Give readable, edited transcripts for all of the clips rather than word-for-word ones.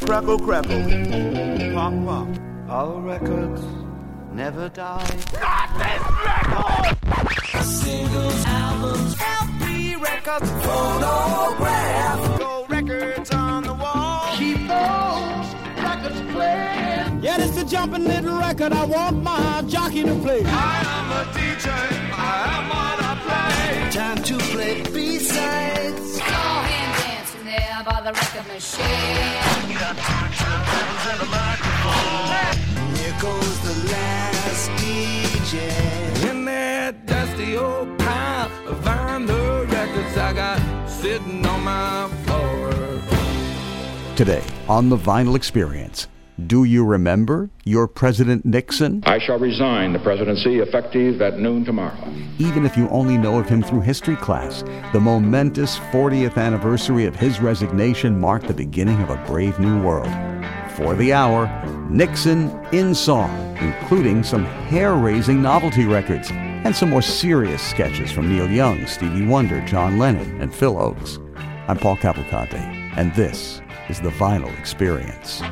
crackle, crackle. Pop, pop. All records never die. Not this record! Singles, albums, LP records, phonograph. Gold records on the wall. Keep those records playing. Yeah, it's a jumping little record. I want my jockey to play. I am a DJ. I am what I play. Time to play B-sides. Go hand dancing there by the record machine. Got two turntables and a microphone. Here goes the last DJ. In that dusty old pile of vinyl records I got sitting on my floor. Today on The Vinyl Experience, do you remember your President Nixon? I shall resign the presidency effective at noon tomorrow. Even if you only know of him through history class, the momentous 40th anniversary of his resignation marked the beginning of a brave new world. For the hour, Nixon in song, including some hair-raising novelty records and some more serious sketches from Neil Young, Stevie Wonder, John Lennon, and Phil Ochs. I'm Paul Cavalcante, and this is The Vinyl Experience.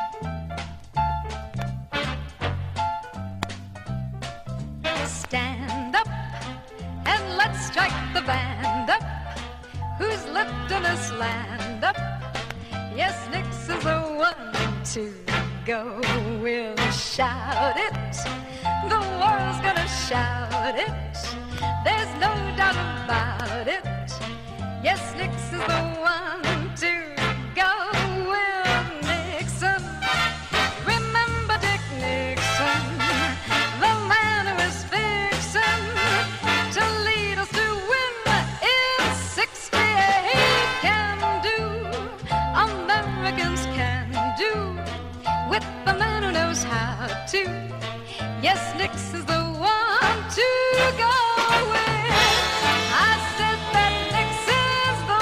Stand up and let's strike the band up. Who's lifting us land up? Yes, Nix is the one to go. We'll shout it. The world's gonna shout it. There's no doubt about it. Yes, Nix is the one to go. Will Nixon remember Dick Nixon, the man who is fixing to lead us to win in 68? Can do, Americans can do, with the man who knows how to. Yes, Nix is the one to go with. I said that Nix is the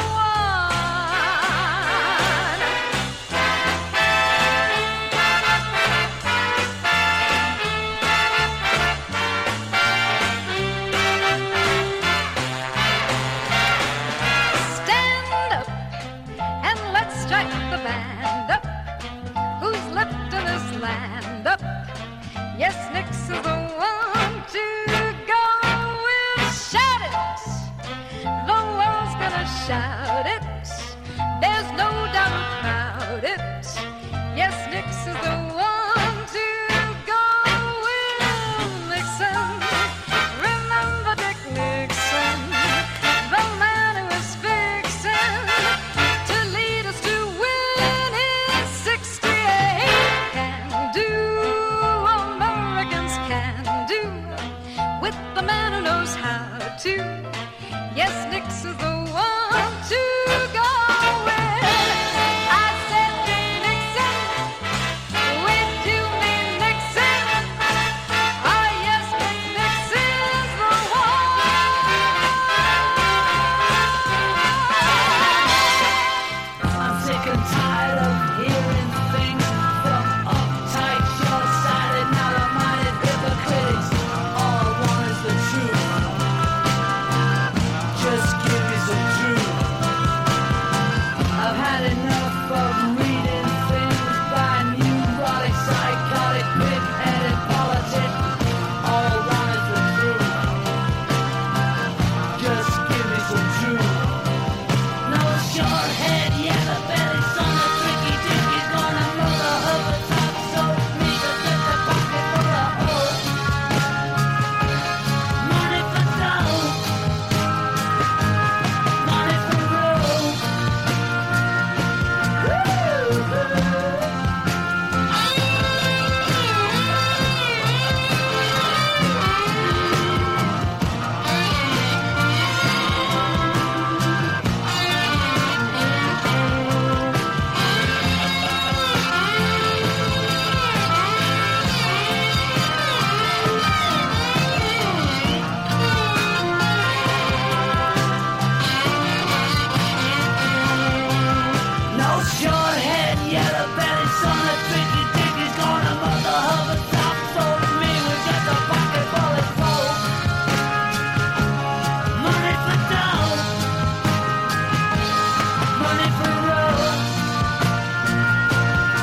one. Stand up and let's strike the band up. Who's lifting this land up? Yes, Nix is the one to go. We'll shout it. The world's gonna shout it. There's no doubt about it. Yes, Nix is the one to go. Will Nixon remember Dick Nixon, the man who was fixing to lead us to win in 68? Can do, Americans can do, with the man who knows how to. Yes, Nix is the one to go with. I said Nixon, with you mean Nixon. Oh yes, Nix is the one. I'm sick and tired of hearing things from uptight, short-sighted, narrow-minded hypocrites. All I want is the truth. Just give me some truth. I've had enough of reading things by neurotic, psychotic, pig-headed politics. All I want is the truth. Just give me some truth. No short head, yellow belly, son of tricky dick, gonna mother of a top, so me to get the pocket full of hope. Money for dough, money for road. No short head, yellow belly, son of tricky dick, gonna mother of a top, so me we got the pocket full of gold. Money for dough, money for road.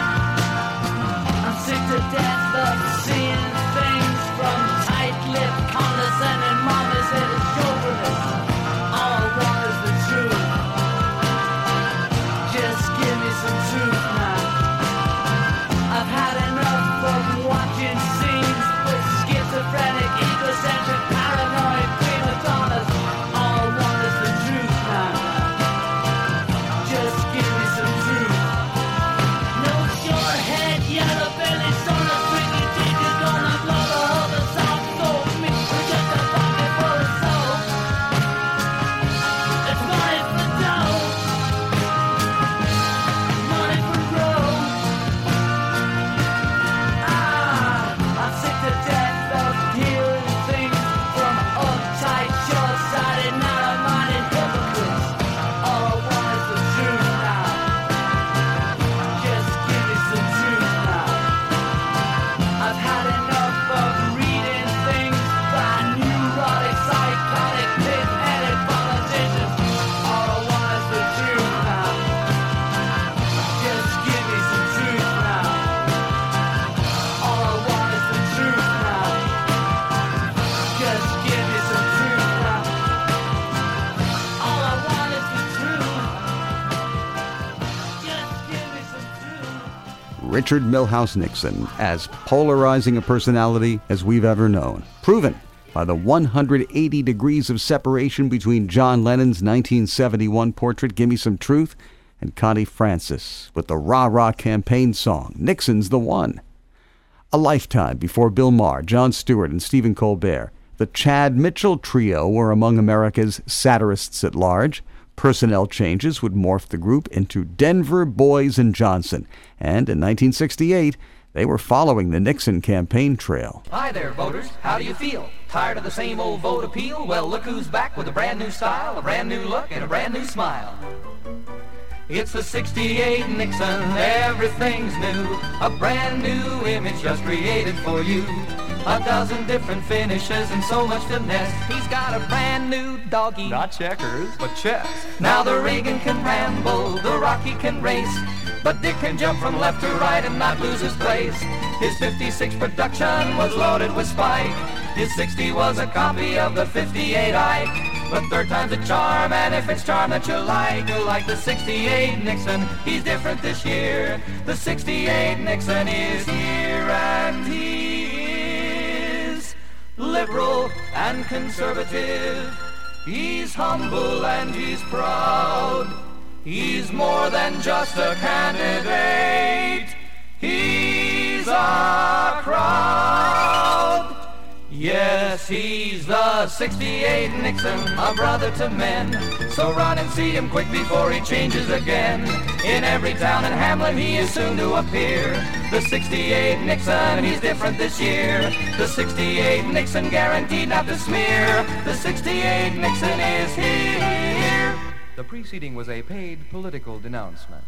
Richard Milhous Nixon, as polarizing a personality as we've ever known. Proven by the 180 degrees of separation between John Lennon's 1971 portrait, Gimme Some Truth, and Connie Francis with the rah-rah campaign song, Nixon's the One. A lifetime before Bill Maher, Jon Stewart, and Stephen Colbert, the Chad Mitchell trio were among America's satirists at large. Personnel changes would morph the group into Denver, Boys, and Johnson, and in 1968, they were following the Nixon campaign trail. Hi there, voters. How do you feel? Tired of the same old vote appeal? Well, look who's back with a brand new style, a brand new look, and a brand new smile. It's the 68 Nixon, everything's new. A brand new image just created for you. A dozen different finishes and so much finesse. He's got a brand new doggy. Not checkers, but chess. Now the Reagan can ramble, the Rocky can race, but Dick can jump from left to right and not lose his place. His 56 production was loaded with spike. His 60 was a copy of the 58 Ike. But third time's a charm, and if it's charm that you like the 68 Nixon, he's different this year. The 68 Nixon is here, and he is liberal and conservative. He's humble and he's proud. He's more than just a candidate. He's a crowd. Yes, he's the 68 Nixon, a brother to men. So run and see him quick before he changes again. In every town and hamlet he is soon to appear. The 68 Nixon, he's different this year. The 68 Nixon, guaranteed not to smear. The 68 Nixon is here. The preceding was a paid political denouncement.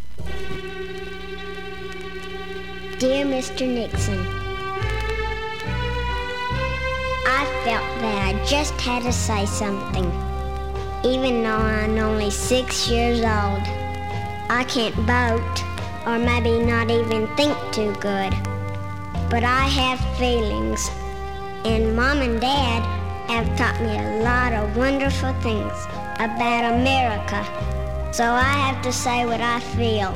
Dear Mr. Nixon, I felt that I just had to say something. Even though I'm only 6 years old, I can't vote, or maybe not even think too good. But I have feelings, and Mom and Dad have taught me a lot of wonderful things about America. So I have to say what I feel.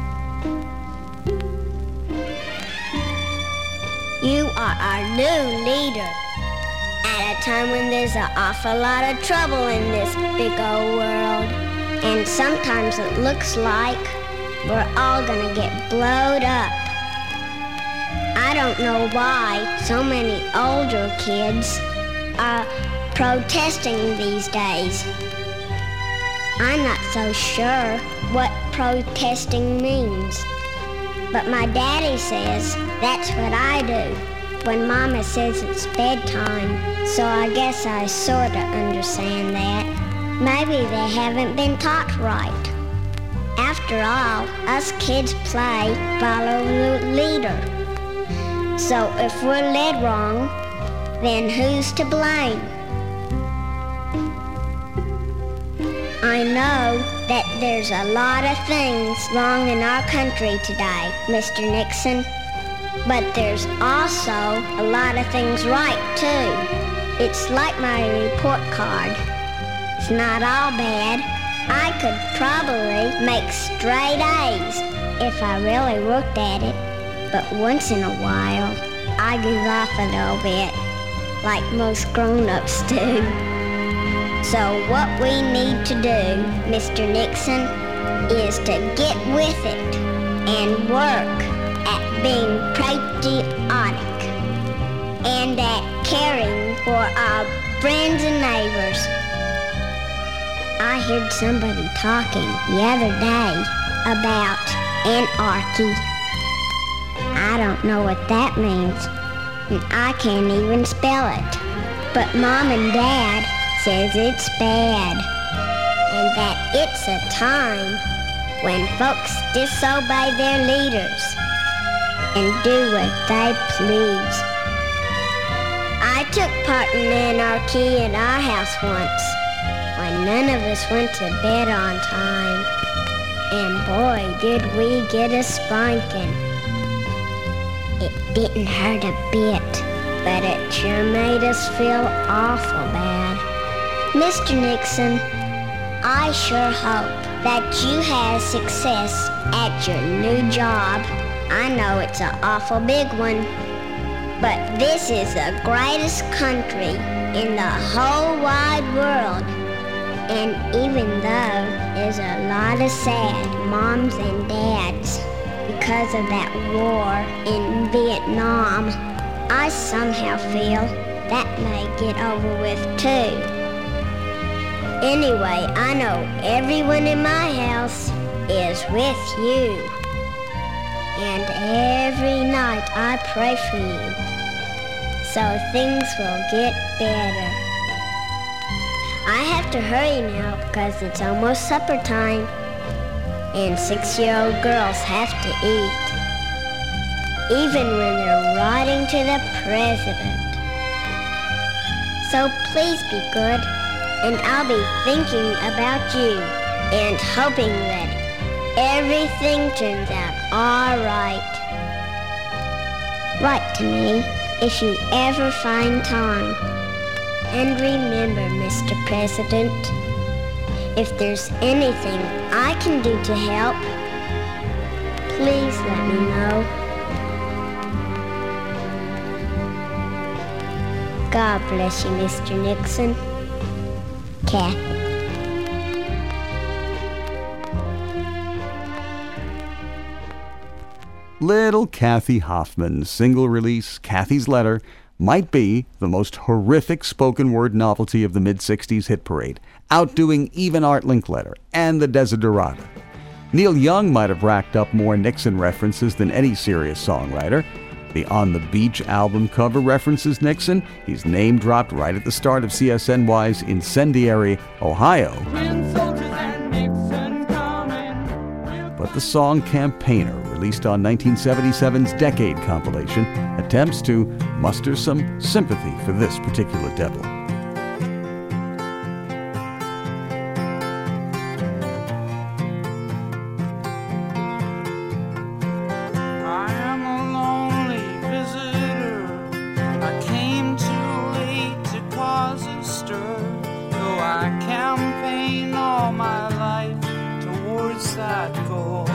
You are our new leader. At a time when there's an awful lot of trouble in this big old world. And sometimes it looks like we're all gonna get blowed up. I don't know why so many older kids are protesting these days. I'm not so sure what protesting means. But my daddy says that's what I do when Mama says it's bedtime, so I guess I sorta understand that. Maybe they haven't been taught right. After all, us kids play follow the leader. So if we're led wrong, then who's to blame? I know that there's a lot of things wrong in our country today, Mr. Nixon. But there's also a lot of things right, too. It's like my report card. It's not all bad. I could probably make straight A's if I really worked at it. But once in a while, I give off a little bit, like most grown-ups do. So what we need to do, Mr. Nixon, is to get with it and work at being patriotic and at caring for our friends and neighbors. I heard somebody talking the other day about anarchy. I don't know what that means, and I can't even spell it. But Mom and Dad says it's bad, and that it's a time when folks disobey their leaders and do what they please. I took part in anarchy at our house once, when none of us went to bed on time, and boy did we get a spanking. It didn't hurt a bit, but it sure made us feel awful bad. Mr. Nixon, I sure hope that you have success at your new job I know it's an awful big one, but this is the greatest country in the whole wide world. And even though there's a lot of sad moms and dads because of that war in Vietnam, I somehow feel that may get over with too. Anyway, I know everyone in my house is with you. And every night I pray for you, so things will get better. I have to hurry now because it's almost supper time, and 6-year-old girls have to eat, even when they're writing to the president. So please be good, and I'll be thinking about you and hoping that everything turns out all right. Write to me if you ever find time. And remember, Mr. President, if there's anything I can do to help, please let me know. God bless you, Mr. Nixon. Kathy. Little Kathy Hoffman's single release, Kathy's Letter, might be the most horrific spoken word novelty of the mid-60s hit parade, outdoing even Art Linkletter and the Desiderata. Neil Young might have racked up more Nixon references than any serious songwriter. The On the Beach album cover references Nixon. He's name-dropped right at the start of CSNY's Incendiary, Ohio. But the song Campaigner, released on 1977's Decade compilation, attempts to muster some sympathy for this particular devil. I am a lonely visitor. I came too late to cause a stir, though I campaign all my life towards that goal.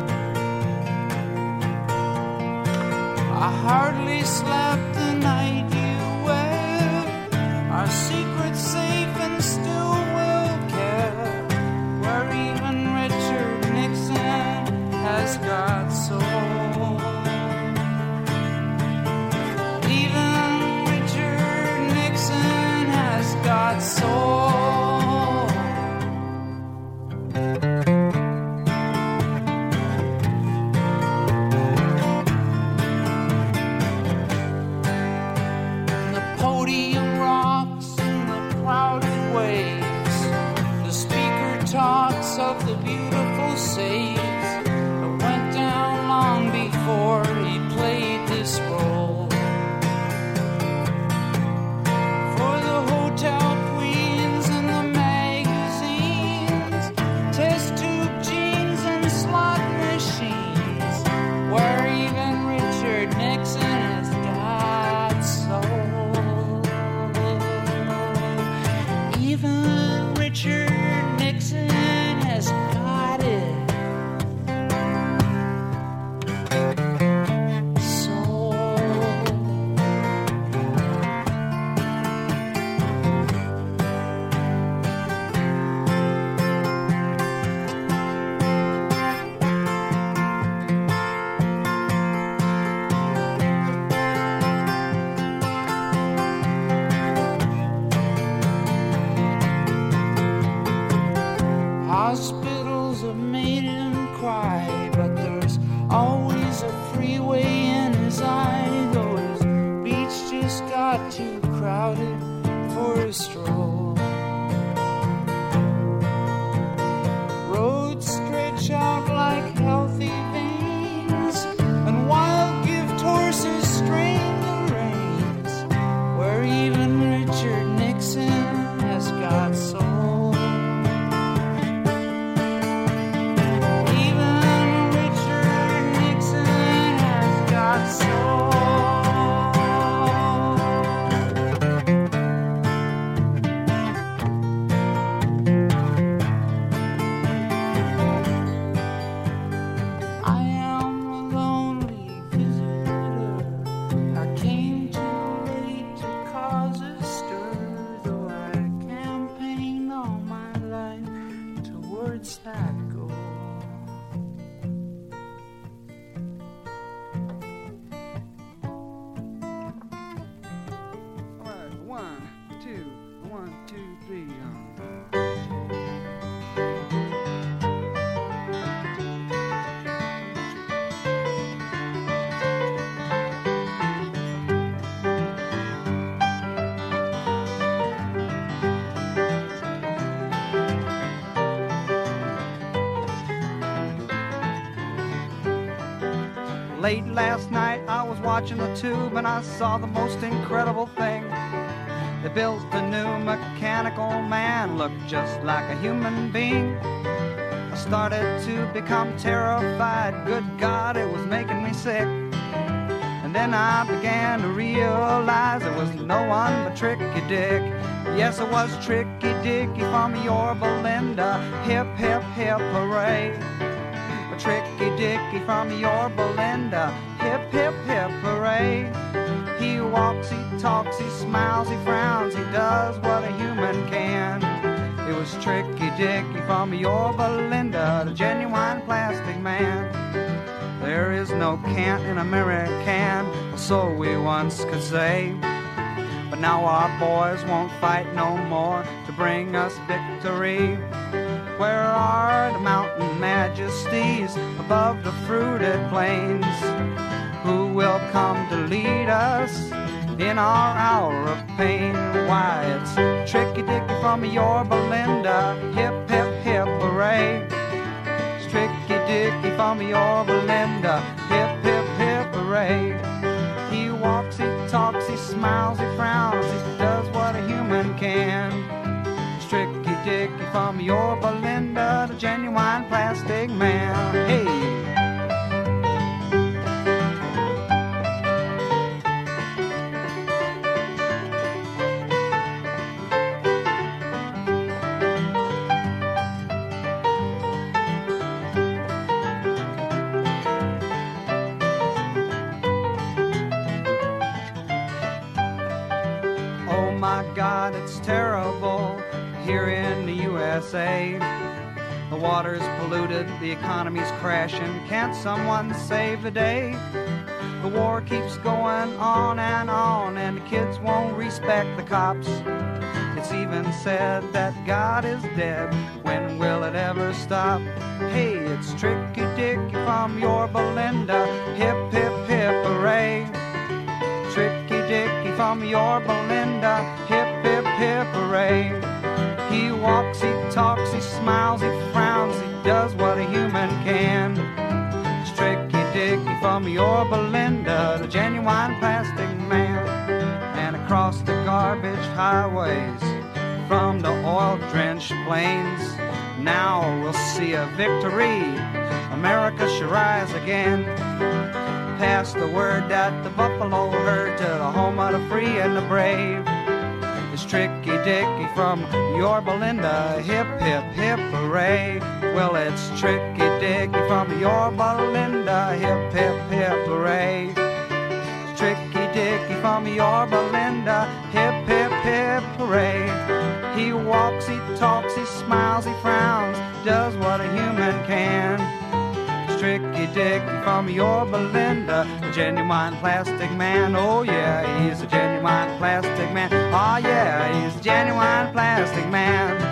I hardly slept the night you wed. Our secret's safe and still will care, where even Richard Nixon has got soul. Even Richard Nixon has got soul. Podium rocks in the crowded ways. The speaker talks of the beautiful saves that went down long before Late last night I was watching the tube and I saw the most incredible thing. They built a new mechanical man, looked just like a human being. I started to become terrified. Good God, it was making me sick. And then I began to realize it was no one but Tricky Dick. Yes, it was Tricky Dicky from Yorba Linda. Hip, hip, hip, hooray. Tricky Dicky from Yorba Linda. Hip, hip, hip, hooray. He walks, he talks, he smiles, he frowns, he does what a human can. It was Tricky Dicky from Yorba Linda, the genuine plastic man. There is no cant in American, so we once could say. But now our boys won't fight no more to bring us victory. Where are the mountain majesties above the fruited plains? Who will come to lead us in our hour of pain? Why, it's Tricky Dicky from Yorba Linda. Hip, hip, hip, hooray. It's Tricky Dicky from Yorba Linda. Hip, hip, hip, hooray. He walks, he talks, he smiles, he frowns, he does what a human can. It's Tricky Dicky from Yorba Linda, the genuine plastic man. Hey! God, it's terrible here in the USA. The water's polluted, the economy's crashing. Can't someone save the day? The war keeps going on, and the kids won't respect the cops. It's even said that God is dead. When will it ever stop? Hey, it's Tricky Dicky from Yorba Linda. Hip, hip, hip, hooray. Tricky Dicky from Yorba Linda. Hip, hip, hip, hooray. He walks, he talks, he smiles, he frowns, he does what a human can. It's Tricky Dicky from Yorba Linda, the genuine plastic man. And across the garbage highways, from the oil-drenched plains, now we'll see a victory. America shall rise again. Pass the word that the buffalo herd to the home of the free and the brave. It's Tricky Dicky from Yorba Linda. Hip, hip, hip, hooray. Well, it's Tricky Dicky from Yorba Linda. Hip, hip, hip, hooray. It's Tricky Dicky from Yorba Linda. Hip, hip, hip, hooray. He walks, he talks, he smiles, he frowns, does what a human can. Tricky Dicky from Yorba Linda, a genuine plastic man. Oh yeah, he's a genuine plastic man. Oh yeah, he's a genuine plastic man.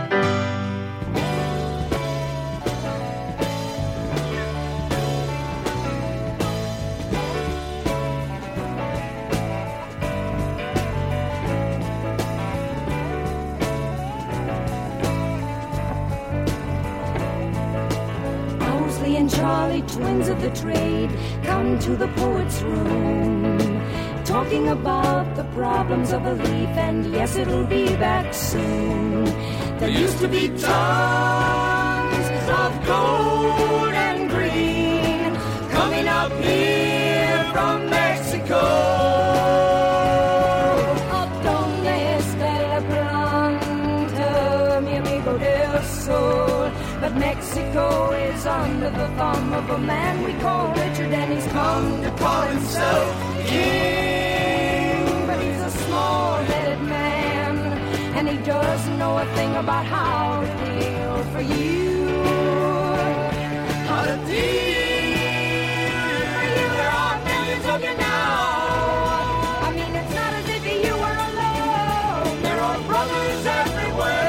Charlie, twins of the trade, come to the poet's room, talking about the problems of a leaf, and yes, it'll be back soon. There used to be tons of gold and green coming up here from Mexico. Up donde está la planta, mi amigo del sol. But Mexico is under the thumb of a man we call Richard, and he's come to call himself king. But he's a small-headed man, and he doesn't know a thing about how to deal for you. How to deal for you. There are millions of you now. I mean, it's not as if you were alone. There are brothers everywhere.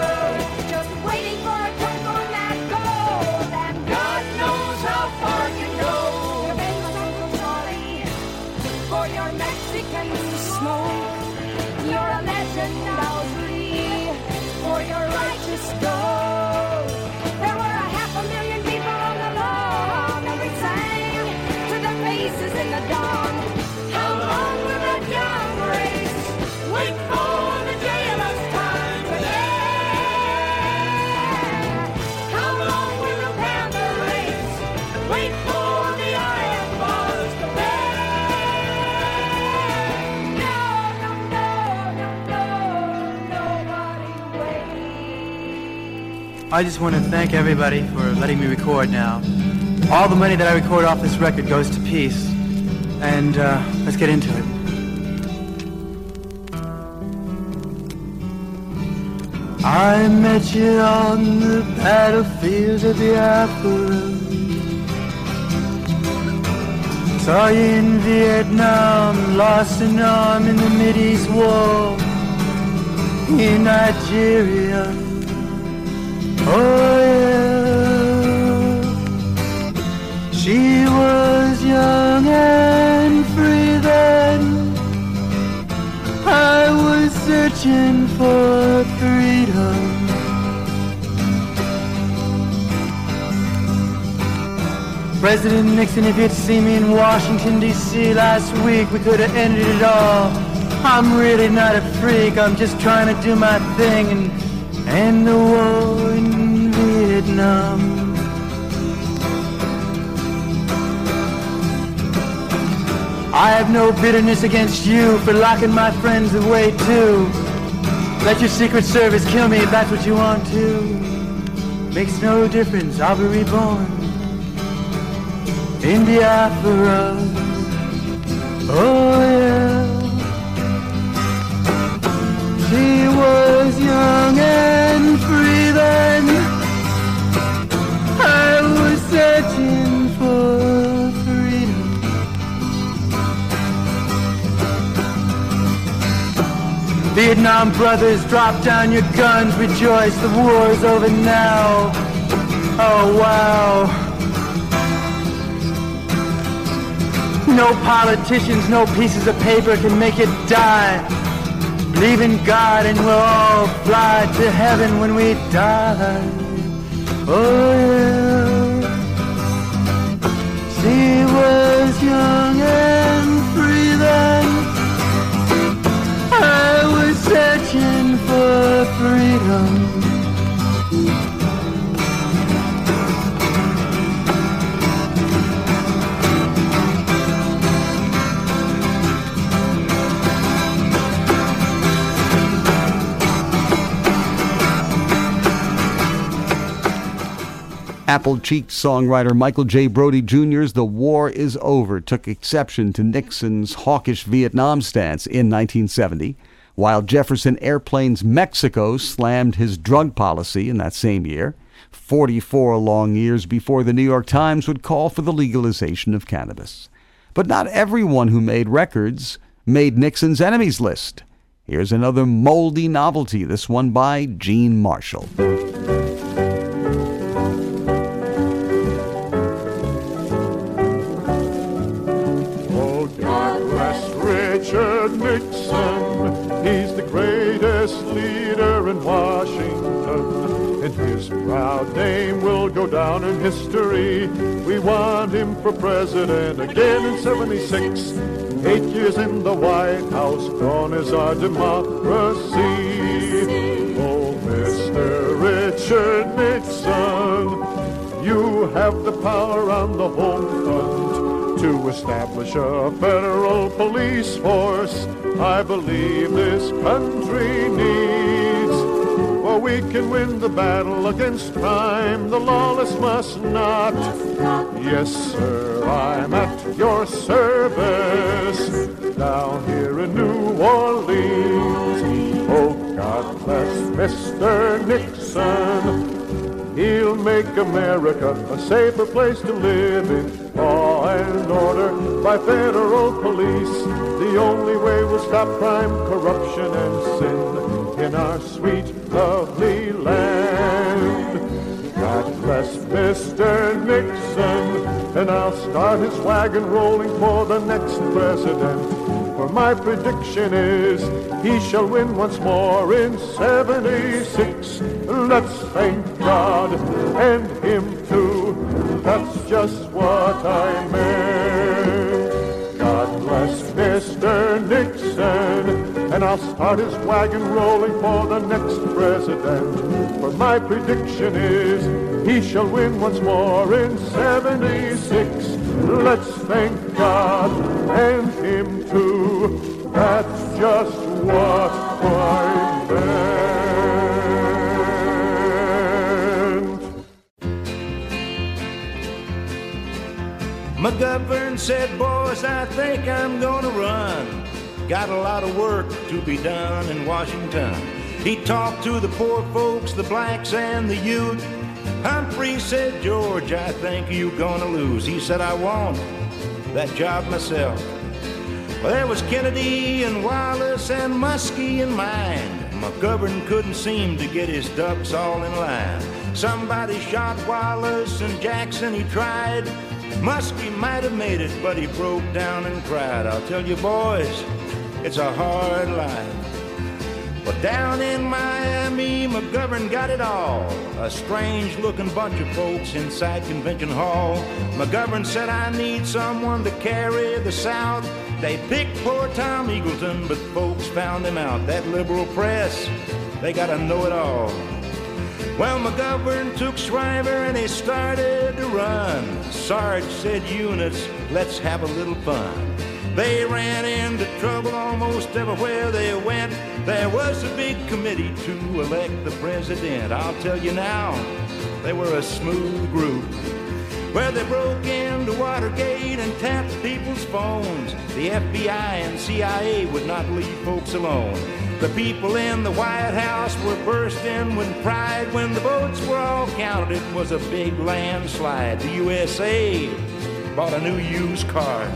For your righteous goal. There were 500,000 people on the lawn, and we sang to the faces I just want to thank everybody for letting me record now. All the money that I record off this record goes to peace. And let's get into it. I met you on the battlefield of Biafra. Saw you in Vietnam, lost an arm in the Mideast War. In Nigeria, oh yeah. She was young and free then. I was searching for freedom. President Nixon, if you'd seen me in Washington, D.C. last week, we could have ended it all. I'm really not a freak, I'm just trying to do my thing and end the war in Vietnam. I have no bitterness against you for locking my friends away too. Let your Secret Service kill me if that's what you want to. Makes no difference, I'll be reborn in Biafra. Oh yeah. She was young and free then. I was searching for freedom. Vietnam brothers, drop down your guns, rejoice, the war's over now. Oh wow. No politicians, no pieces of paper can make it die. Believe in God and we'll all fly to heaven when we die. Oh yeah. She was young and free then. I was searching for freedom. Apple-cheeked songwriter Michael J. Brody Jr.'s "The War Is Over" took exception to Nixon's hawkish Vietnam stance in 1970, while Jefferson Airplane's "Mexico" slammed his drug policy in that same year, 44 long years before the New York Times would call for the legalization of cannabis. But not everyone who made records made Nixon's enemies list. Here's another moldy novelty, this one by Gene Marshall. Richard Nixon, he's the greatest leader in Washington, and his proud name will go down in history. We want him for president again in 76. 8 years in the White House, gone is our democracy. Oh, Mr. Richard Nixon, you have the power on the home front to establish a federal police force I believe this country needs. For we can win the battle against crime, the lawless must not. Yes, sir, I'm at your service down here in New Orleans. Oh, God bless Mr. Nixon. He'll make America a safer place to live in. Law and order by federal police. The only way we'll stop crime, corruption, and sin in our sweet, lovely land. God bless Mr. Nixon, and I'll start his wagon rolling for the next president. For my prediction is he shall win once more in 76. Let's thank God and him too. That's just what I meant. God bless Mr. Nixon, and I'll start his wagon rolling for the next president. For my prediction is he shall win once more in 76. Let's thank God and him too. That's just what I meant. McGovern said, boys, I think I'm gonna run. Got a lot of work to be done in Washington. He talked to the poor folks, the blacks and the youth. Humphrey said, George, I think you're gonna lose. He said, I want that job myself. Well, there was Kennedy and Wallace and Muskie in mind. McGovern couldn't seem to get his ducks all in line. Somebody shot Wallace and Jackson, he tried. Muskie might have made it, but he broke down and cried. I'll tell you, boys, it's a hard life. But down in Miami, McGovern got it all. A strange-looking bunch of folks inside Convention Hall. McGovern said, I need someone to carry the South. They picked poor Tom Eagleton, but folks found him out. That liberal press, they gotta know it all. Well, McGovern took Shriver and he started to run. Sarge said, units, let's have a little fun. They ran into trouble almost everywhere they went. There was a big committee to elect the president. I'll tell you now, they were a smooth group. Well, they broke into Watergate and tapped people's phones. The FBI and CIA would not leave folks alone. The people in the White House were bursting with pride. When the votes were all counted, it was a big landslide. The USA bought a new used car.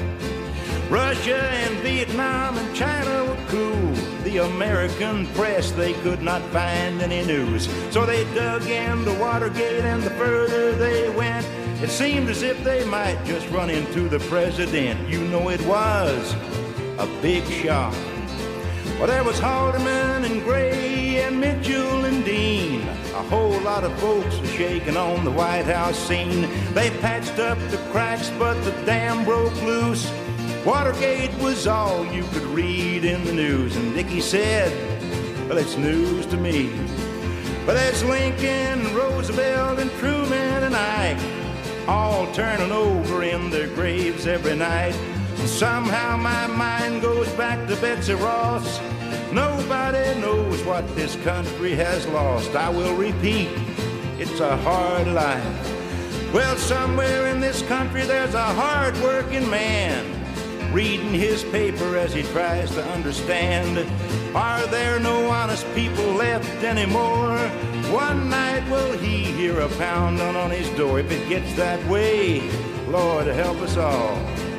Russia and Vietnam and China were cool. The American press, they could not find any news. So they dug into Watergate, and the further they went, it seemed as if they might just run into the president. You know, it was a big shock. Well, there was Haldeman and Gray and Mitchell and Dean. A whole lot of folks were shaking on the White House scene. They patched up the cracks, but the dam broke loose. Watergate was all you could read in the news. And Dickie said, well, it's news to me. But there's Lincoln, Roosevelt, and Truman and Ike, all turning over in their graves every night. And somehow my mind goes back to Betsy Ross. Nobody knows what this country has lost. I will repeat, it's a hard life. Well, somewhere in this country there's a hard-working man, reading his paper as he tries to understand. Are there no honest people left anymore? One night will he hear a pounding on his door. If it gets that way, Lord help us all.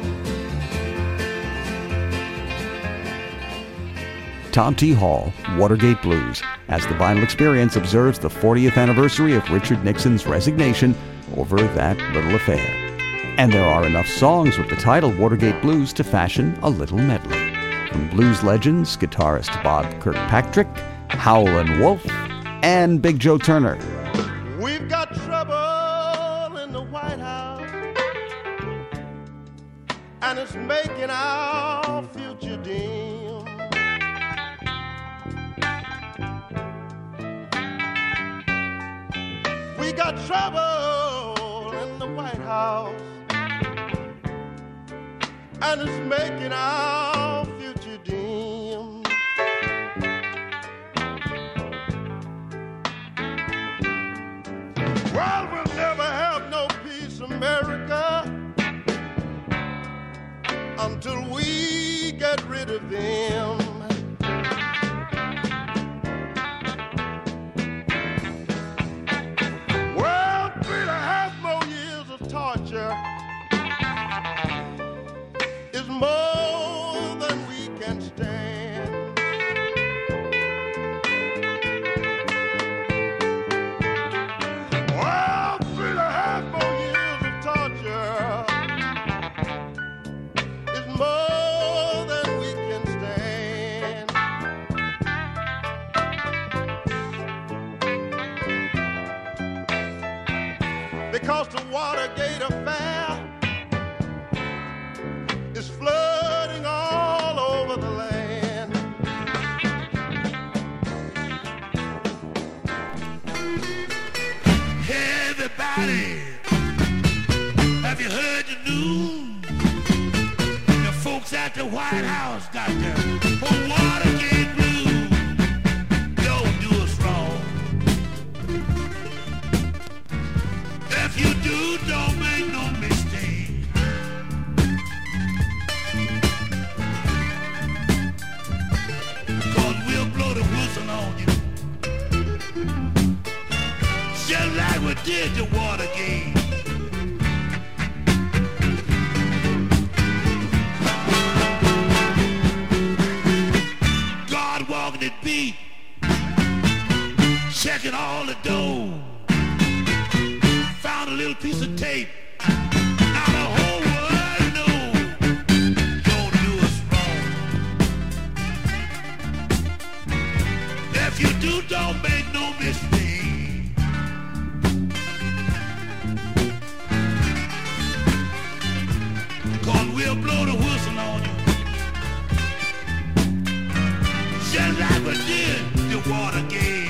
Tom T. Hall, Watergate Blues, as the Vinyl Experience observes the 40th anniversary of Richard Nixon's resignation over that little affair. And there are enough songs with the title Watergate Blues to fashion a little medley. From blues legends, guitarist Bob Kirkpatrick, Howlin' Wolf, and Big Joe Turner. We've got trouble in the White House, and it's making our future dim. We got trouble in the White House, and it's making our future dim. Well, we'll never have no peace, America, until we get rid of them. Well, 3.5 more years of torture is more than we can stand. Well, 3.5 more years of torture is more than we can stand. Because the Watergate affair is flooding all over the land. Hey, everybody, have you heard the news? The folks at the White House got the Watergate blues. Don't do us wrong. If you do, don't make no mistake. did to Watergate. God walking the beat, checking all the dough. Found a little piece of tape. Now the whole world knows. Don't do us wrong. If you do, don't make no mistake. Cause we'll blow the whistle on you. Just like we did the Watergate.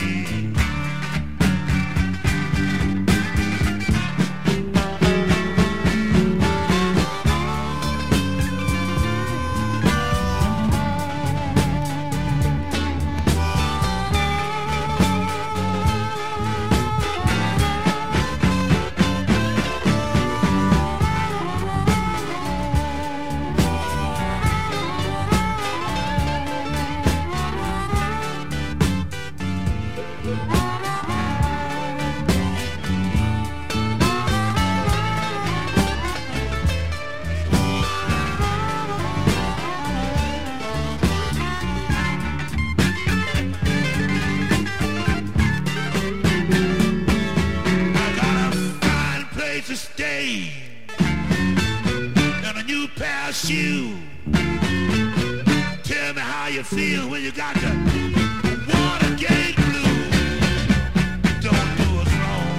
To stay and a new pair of shoes. Tell me how you feel when you got the Watergate blues. Don't do us wrong.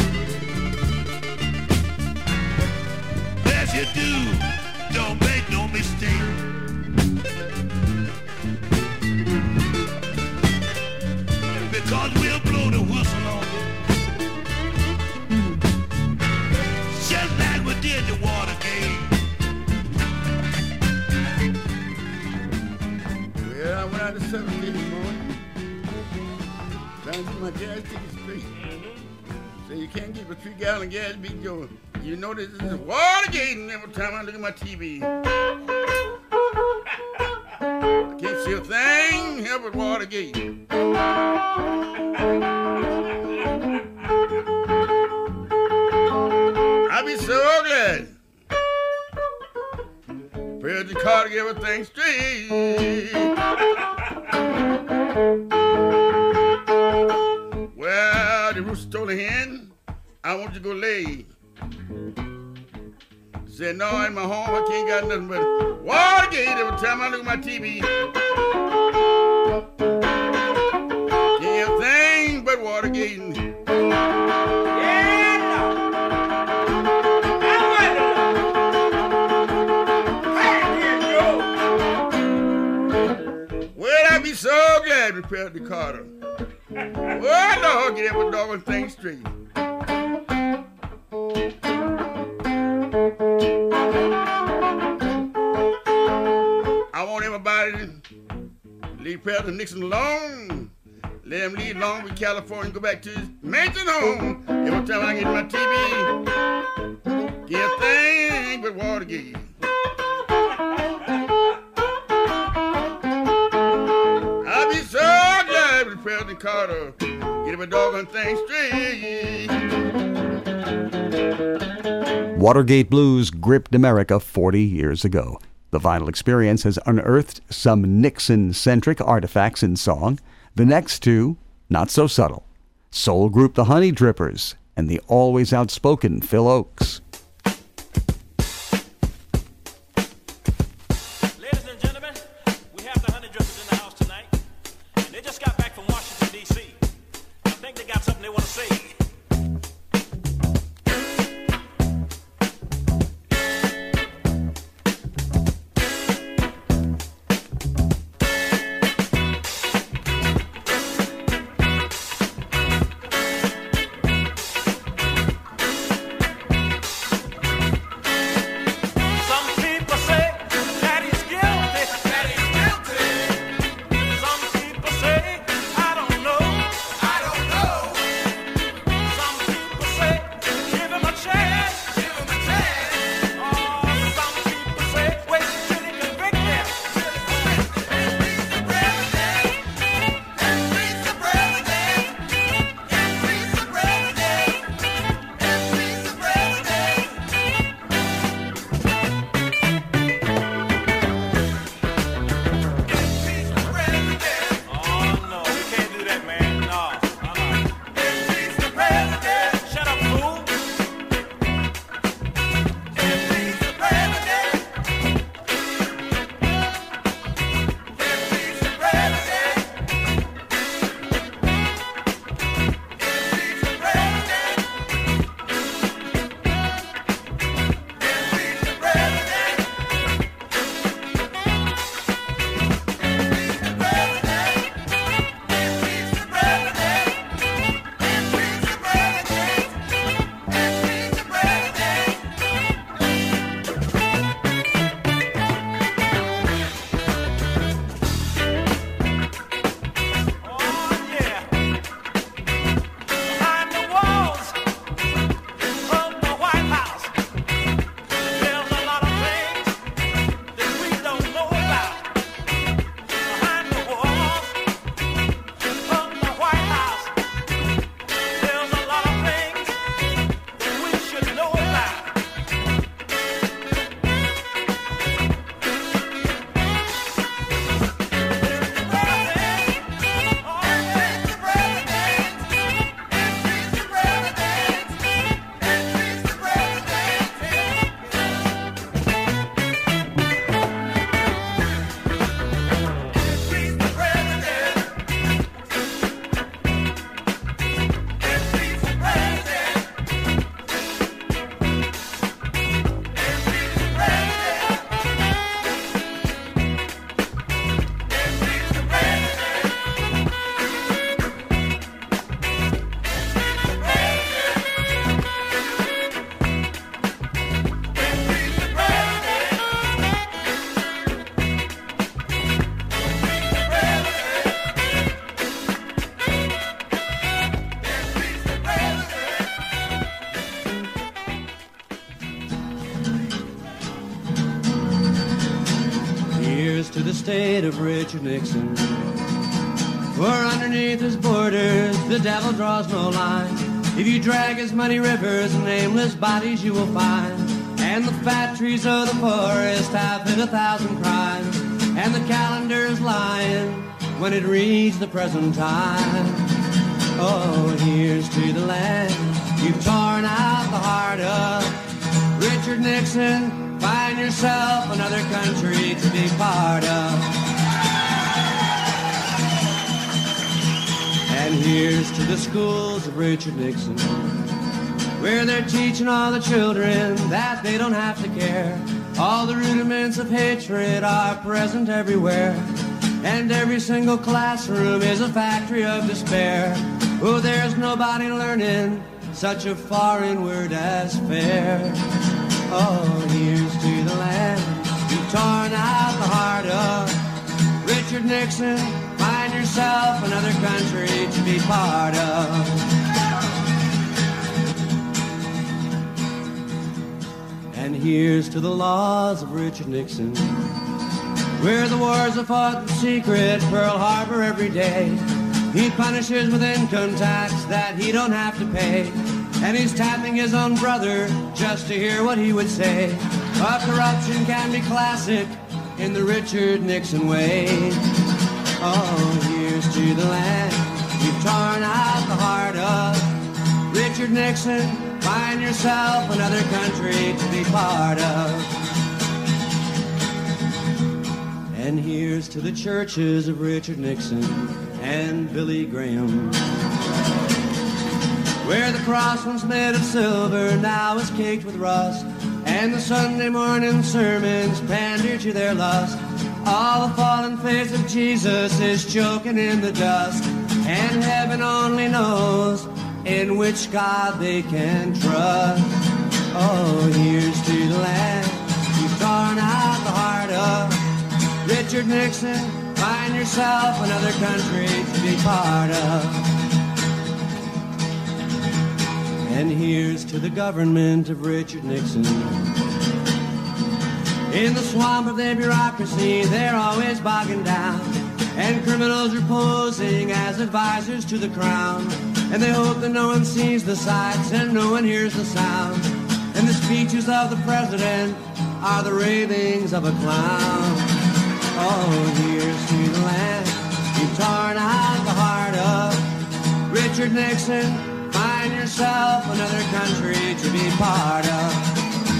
If you do, don't make no mistake. Because we'll blow the whistle on you. Just like we did the Watergate. Well, I went out to 7 this morning. Trying to get my gas ticket straight. So you can't keep a 3-gallon gas be going. You know this is Watergate, and every time I look at my TV. I can't see a thing here but Watergate. I'll be so glad. President Carter get everything straight. Well, the rooster told the hen, I want you to go lay. Said, no, in my home, I can't got nothing but Watergate every time I look at my TV. Can't have thing but Watergate. So glad we prepared the Carter. Oh, Lord, get every doggone thing straight. I want everybody to leave President Nixon alone. Let him leave along with California and go back to his mansion home. Every time I get my TV, get a thing but Watergate. President Carter, get him a doggone thing straight. Watergate blues gripped America 40 years ago. The vinyl experience has unearthed some Nixon-centric artifacts in song. The next two, not so subtle. Soul group The Honey Drippers and the always outspoken Phil Oakes. here's to the state of Richard Nixon. For underneath his borders, the devil draws no line. If you drag his muddy rivers, nameless bodies you will find. And the fat trees of the forest have hid 1,000 crimes. And the calendar's lying when it reads the present time. Oh, here's to the land you've torn out the heart of. Richard Nixon, find yourself another country to be part of. And here's to the schools of Richard Nixon, where they're teaching all the children that they don't have to care. All the rudiments of hatred are present everywhere, and every single classroom is a factory of despair. Oh, there's nobody learning such a foreign word as fair. Oh, here's to the land you've torn out the heart of. Richard Nixon, find yourself another country to be part of. And here's to the laws of Richard Nixon, where the wars are fought in secret, Pearl Harbor every day. He punishes with income tax that he don't have to pay, and he's tapping his own brother just to hear what he would say. But corruption can be classic in the Richard Nixon way. Oh, here's to the land you've torn out the heart of. Richard Nixon, find yourself another country to be part of. And here's to the churches of Richard Nixon and Billy Graham, where the cross once made of silver now is caked with rust, and the Sunday morning sermons pander to their lust. All the fallen face of Jesus is choking in the dust, and heaven only knows in which God they can trust. Oh, here's to the land you've torn out the heart of. Richard Nixon, find yourself another country to be part of. And here's to the government of Richard Nixon. In the swamp of their bureaucracy, they're always bogging down, and criminals are posing as advisors to the crown. And they hope that no one sees the sights and no one hears the sound. And the speeches of the president are the ravings of a clown. Oh, here's to the land you've torn out the heart of. Richard Nixon, find yourself another country to be part of.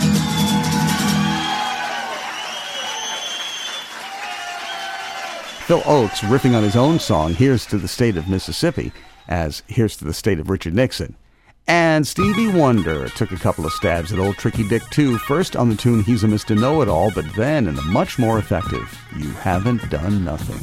Phil Oakes riffing on his own song, Here's to the State of Mississippi, as Here's to the State of Richard Nixon. And Stevie Wonder took a couple of stabs at Old Tricky Dick too, first on the tune He's a Mr. Know-It-All, but then in the much more effective You Haven't Done Nothing.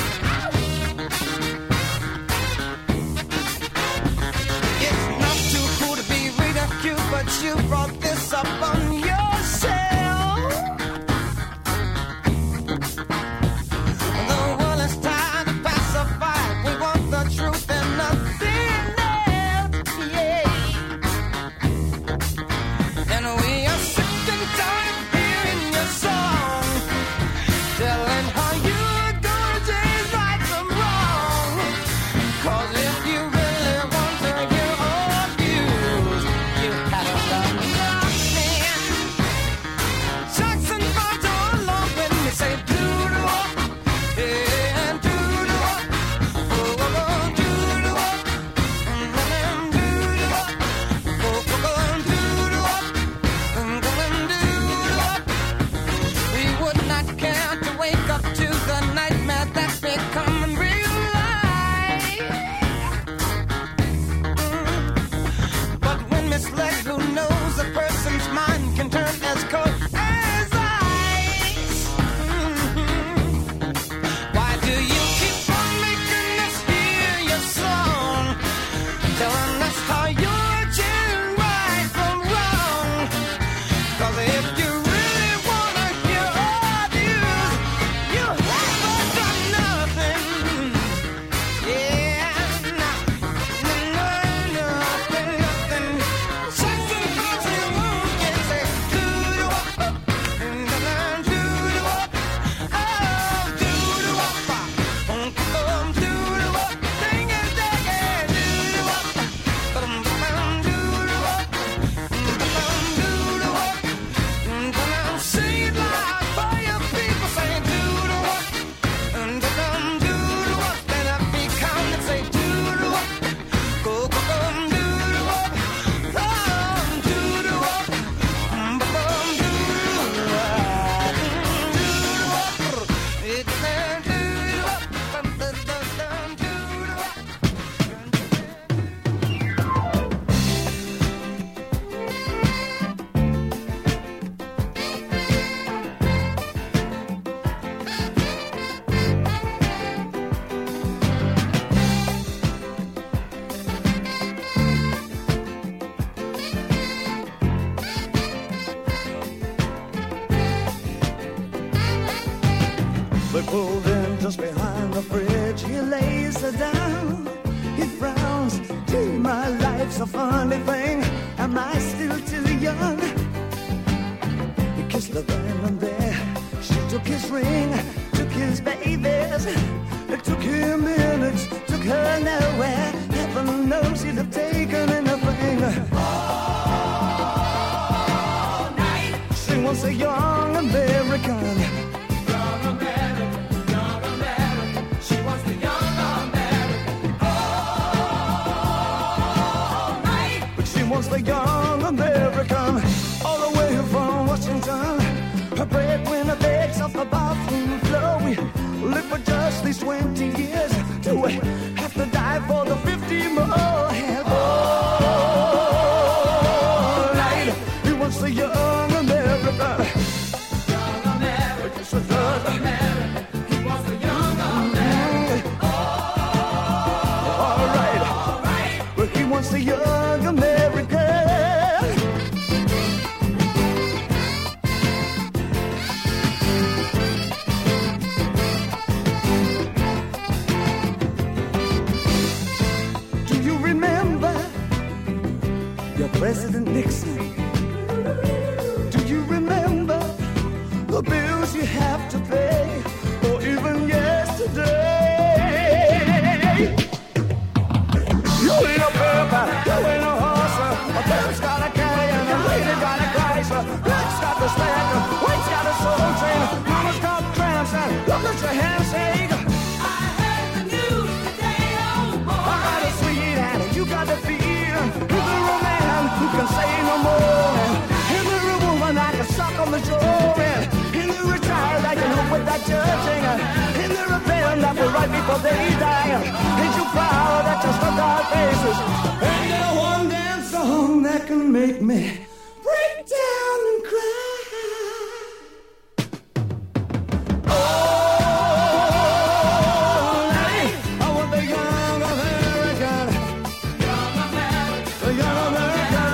It's not too in the fridge, he lays her down. He frowns, gee, my life's a funny thing. Am I still too young? He kissed her then and there. She took his ring, took his babies. It took him minutes, took her nowhere. Heaven knows he'd have taken anything. All night. She was a young American. Young American, young American. She was the young American. All night. But she was the young American. All the way from Washington. Her breadwinner begs off the bathroom floor. We live for just these 20 years. Do we have to die for the 50 more? And all night, he was the young American. Young American, young American. He was the young American. All right, but he was the young American. President Nixon, do you remember the bills you have to pay, or even yesterday? You ain't a purple, you ain't a horse, a bird's got a carrier, and a lady got a Chrysler, Black's got the stacker, White's got a soul train, Mama's got cramps, and look at your handshake. I heard the news today, oh boy. I got a sweet hand, and you got the feet. Who can say no more? And the woman I can suck on the jaw. And the retired I can help with that judging. And the rebellion that will right before they die. Ain't you proud that you stuck our faces? Ain't there one damn song that can make me break down and cry? Oh, night, I want the young American. Young American, the young American.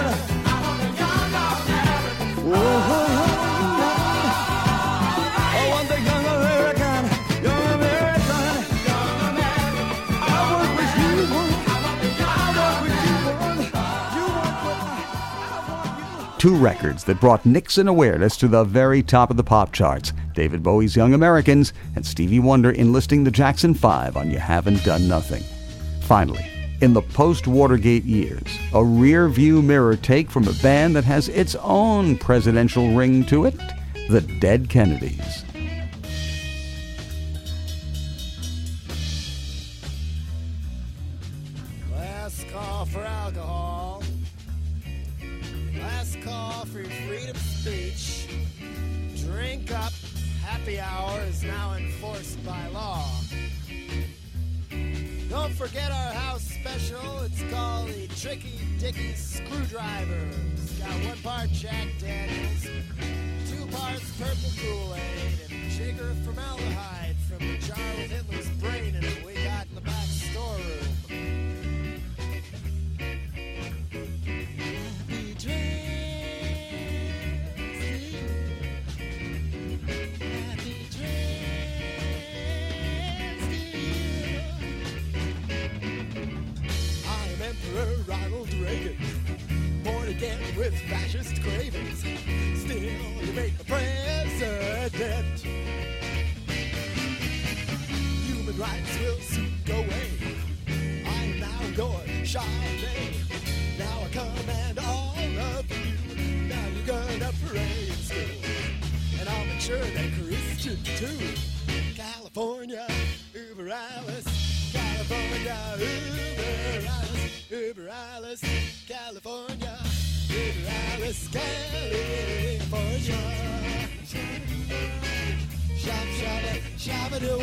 Two records that brought Nixon awareness to the very top of the pop charts. David Bowie's Young Americans and Stevie Wonder enlisting the Jackson 5 on You Haven't Done Nothing. Finally, in the post-Watergate years, a rear-view mirror take from a band that has its own presidential ring to it, the Dead Kennedys. Last call for alcohol. Last call for your freedom of speech. Drink up. Happy hour is now enforced by law. Don't forget our house special. It's called the Tricky Dicky Screwdriver. It's got 1 part Jack Daniels, 2 parts purple Kool-Aid, and sugar formaldehyde from the jar with Hitler's brain in it we got in the back storeroom. Ronald Reagan, born again with fascist cravings. Still, you make the president. Human rights will soon go away. I'm now your Charlie. Now I command all of you. Now you're gonna pray in school, and I'll make sure they're Christian too. California, Uber Alice. California, Uber Alice. Uber Alice, California. Uber Alice, California. Shop, shabba, shabba, do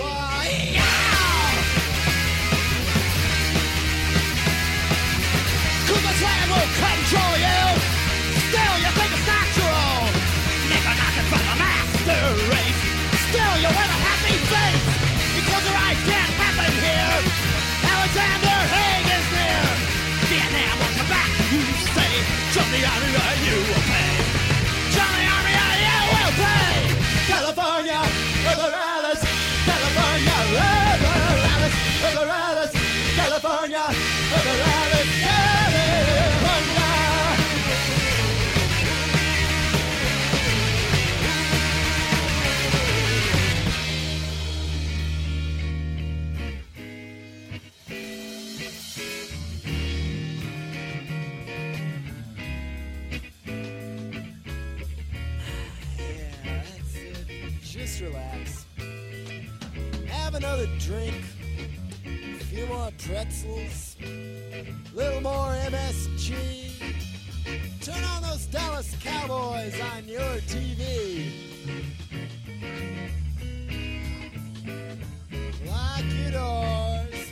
Cause the tag will control you. Still, you think it's natural. Never nothing but a master race. Still, you wear a happy face. Because your eyes can't happen here. Alexander Haig is near. Vietnam will come back, you say. Join the army or you will pay. Join the army or you will pay. California, Uber Alice. California, Uber relax. Have another drink, a few more pretzels, a little more MSG. Turn on those Dallas Cowboys on your TV. Lock your doors,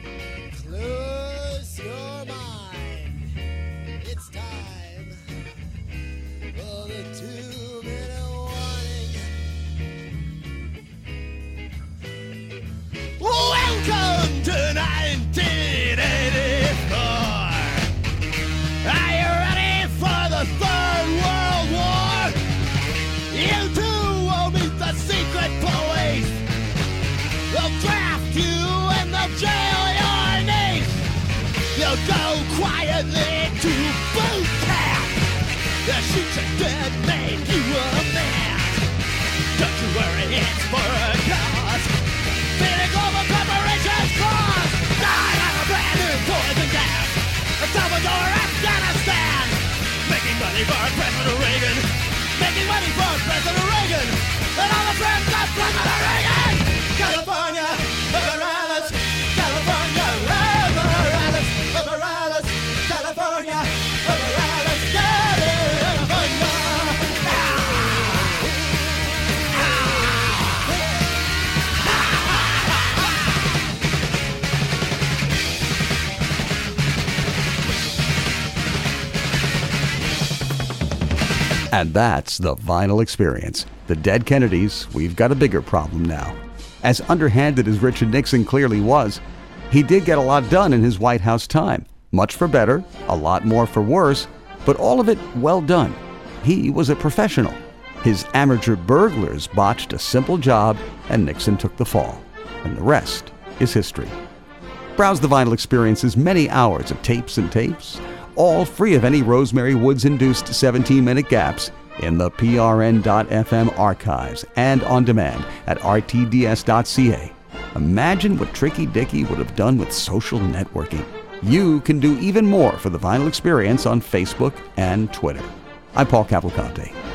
close your mind. It's time for the 2-minute warning. Welcome to 1984. Are you ready for the Third World War? You too will meet the secret police. They'll draft you and they'll jail your niece. You'll go quietly to boot camp. They'll shoot you dead, make you a man. Don't you worry, it's for a cause. Feeding global corporations cause. Die on a brand new poison gas. A Salvador, Afghanistan. Making money for President Reagan. Making money for President Reagan. And all the friends of President Reagan. California, Morales. California, Morales. Morales. California, Morales. California. And that's the Vinyl Experience. The Dead Kennedys, we've got a bigger problem now. As underhanded as Richard Nixon clearly was, he did get a lot done in his White House time. Much for better, a lot more for worse, but all of it well done. He was a professional. His amateur burglars botched a simple job, and Nixon took the fall. And the rest is history. Browse the Vinyl Experience's many hours of tapes and tapes, all free of any Rosemary Woods-induced 17-minute gaps, in the PRN.FM archives and on demand at rtds.ca. Imagine what Tricky Dicky would have done with social networking. You can do even more for the Vinyl Experience on Facebook and Twitter. I'm Paul Cavalcante.